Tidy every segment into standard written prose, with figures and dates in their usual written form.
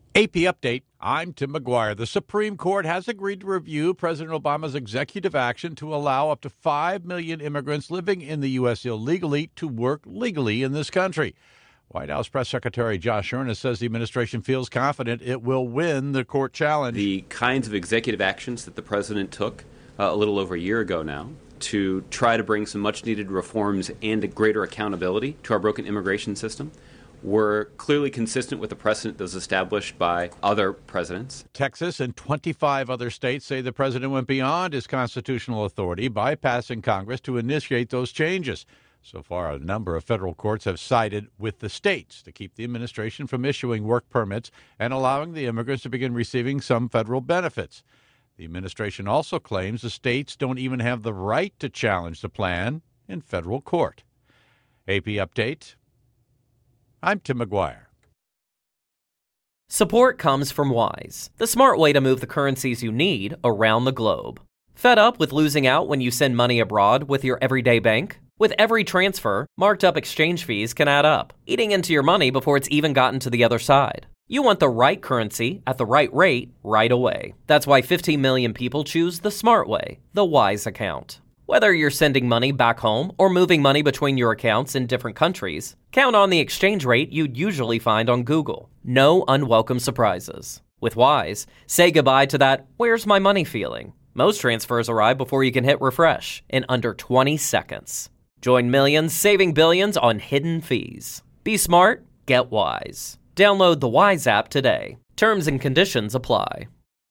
AP Update, I'm Tim McGuire. The Supreme Court has agreed to review President Obama's executive action to allow up to 5 million immigrants living in the U.S. illegally to work legally in this country. White House Press Secretary Josh Earnest says the administration feels confident it will win the court challenge. The kinds of executive actions that the president took a little over a year ago now to try to bring some much-needed reforms and a greater accountability to our broken immigration system were clearly consistent with the precedent that was established by other presidents. Texas and 25 other states say the president went beyond his constitutional authority, bypassing Congress to initiate those changes. So far, a number of federal courts have sided with the states to keep the administration from issuing work permits and allowing the immigrants to begin receiving some federal benefits. The administration also claims the states don't even have the right to challenge the plan in federal court. AP Update. I'm Tim McGuire. Support comes from Wise, the smart way to move the currencies you need around the globe. Fed up with losing out when you send money abroad with your everyday bank? With every transfer, marked up exchange fees can add up, eating into your money before it's even gotten to the other side. You want the right currency at the right rate right away. That's why 15 million people choose the smart way, the Wise account. Whether you're sending money back home or moving money between your accounts in different countries, count on the exchange rate you'd usually find on Google. No unwelcome surprises. With Wise, say goodbye to that "where's my money" feeling. Most transfers arrive before you can hit refresh in under 20 seconds. Join millions saving billions on hidden fees. Be smart, get Wise. Download the Wise app today. Terms and conditions apply.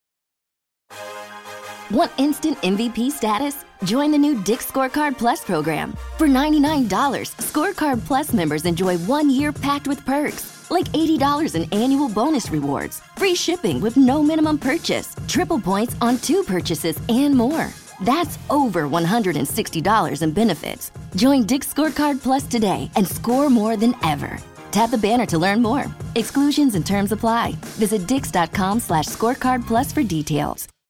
Want instant MVP status? Join the new Dick's Scorecard Plus program. For $99, Scorecard Plus members enjoy 1 year packed with perks, like $80 in annual bonus rewards, free shipping with no minimum purchase, triple points on 2 purchases, and more. That's over $160 in benefits. Join Dick's Scorecard Plus today and score more than ever. Tap the banner to learn more. Exclusions and terms apply. Visit dix.com/scorecard plus for details.